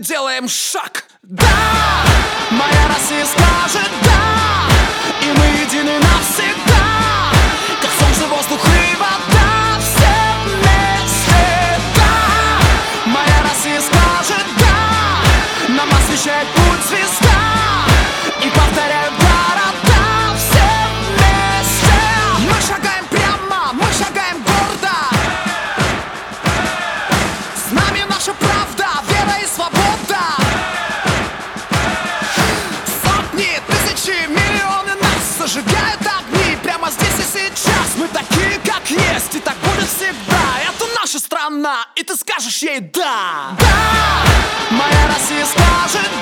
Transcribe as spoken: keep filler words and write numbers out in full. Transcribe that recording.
делаем шаг. Да, моя Россия скажет да, и мы едины навсегда, как солнце, воздух и вода, все вместе. Да, моя Россия скажет да, нам освещает путь звезда, и повторяют города все вместе. Мы шагаем прямо, мы шагаем гордо, с нами наша правда, вера и свобода. Сотни, тысячи, миллионы нас зажигают огни прямо здесь и сейчас. Мы такие, как есть, и так будет всегда. Это наша страна, и ты скажешь ей да. Да, моя Россия скажет